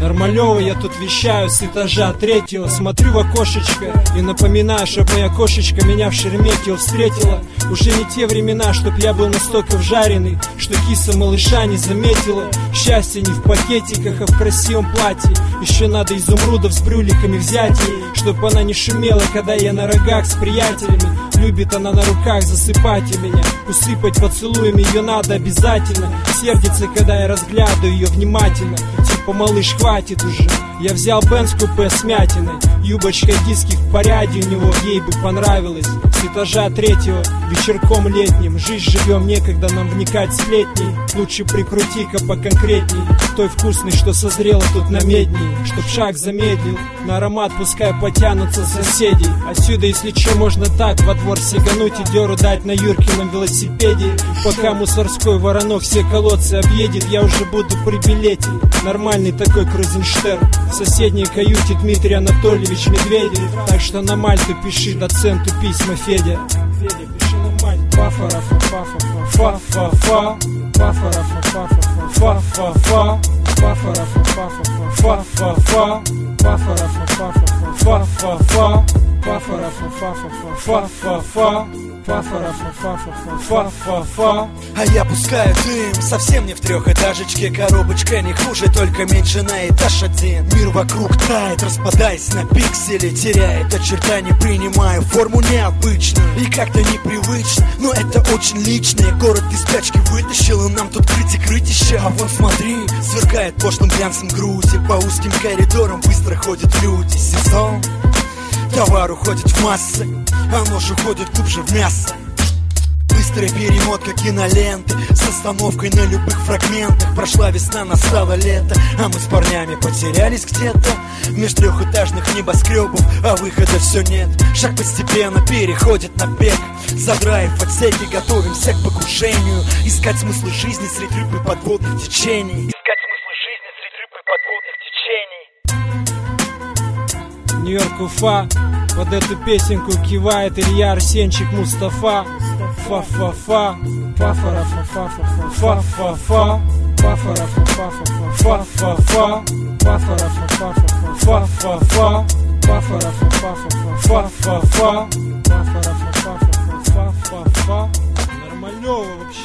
Нормалёво я тут вещаю с этажа 3-го. Смотрю в окошечко и напоминаю, чтоб моя кошечка меня в Шереметьево встретила. Уже не те времена, чтоб я был настолько вжаренный, что киса малыша не заметила. Счастье не в пакетиках, а в красивом платье. Еще надо изумрудов с брюликами взять ей, чтоб она не шумела, когда я на рогах с приятелями. Любит она на руках засыпать и меня. Усыпать поцелуями ее надо обязательно. Сердится, когда я разглядываю ее внимательно. Типа, малыш, хватит уже. Я взял Бенз купе с мятиной. Юбочка диски в порядке у него, ей бы понравилось. С этажа 3-го, вечерком летним. Жизнь живем, некогда нам вникать в сплетни. Лучше прикрути-ка поконкретней. Той вкусный, что созрело тут на медней. Чтоб шаг замедлил, на аромат пускай потянутся соседей. Отсюда, если че, можно так во двор сигануть и дёру дать на Юркином велосипеде. Пока мусорской воронок все колодцы объедет, я уже буду при билете. Нормальный такой Крузенштерн. В соседней каюте Дмитрий Анатольевич Медведев. Так что на Мальту пиши доценту письма, Федя. Федя, пиши на Мальту. Фа-фа-фа-фа-фа-фа-фа. Фа-фа-фа-фа-фа-фа-фа. Фа-фа-фа-фа-фа-фа-фа. Фа-фа-фа-фа-фа-фа-фа. Фа-фа-фа-фа-фа-фа-фа. Фа-фа-фа-фа-фа-фа-фа. А я пускаю дым, совсем не в трехэтажечке. Коробочка не хуже, только меньше на этаж один. Мир вокруг тает, распадаясь на пиксели. Теряет очертания, принимаю форму необычную и как-то непривычно, но это очень личное. Город из спячки вытащил, и нам тут крыть-крыть еще. А вон смотри, сверкает пошлым глянцем груди. По узким коридорам быстро ходят люди. Сезон, товар уходит в массы, а нож уходит глубже в мясо. Быстрая перемотка киноленты с остановкой на любых фрагментах. Прошла весна, настало лето, а мы с парнями потерялись где-то меж трехэтажных небоскребов, а выхода все нет. Шаг постепенно переходит на бег. Задраив отсеки, готовимся к погружению. Искать смыслы жизни среди рыб и подводных течений. Искать смыслы жизни среди рыб и подводных течений. Нью-Йорк, Уфа. Под эту песенку кивает Илья Арсенчик Мустафа. Фа-фа-фа, фа-фа-фа-фа-фа-фа-фа, фа-фа-фа-фа-фа-фа-фа, фа-фа-фа-фа-фа-фа-фа, фа-фа-фа-фа-фа-фа-фа, фа-фа-фа-фа-фа-фа-фа. Нормалёво вообще.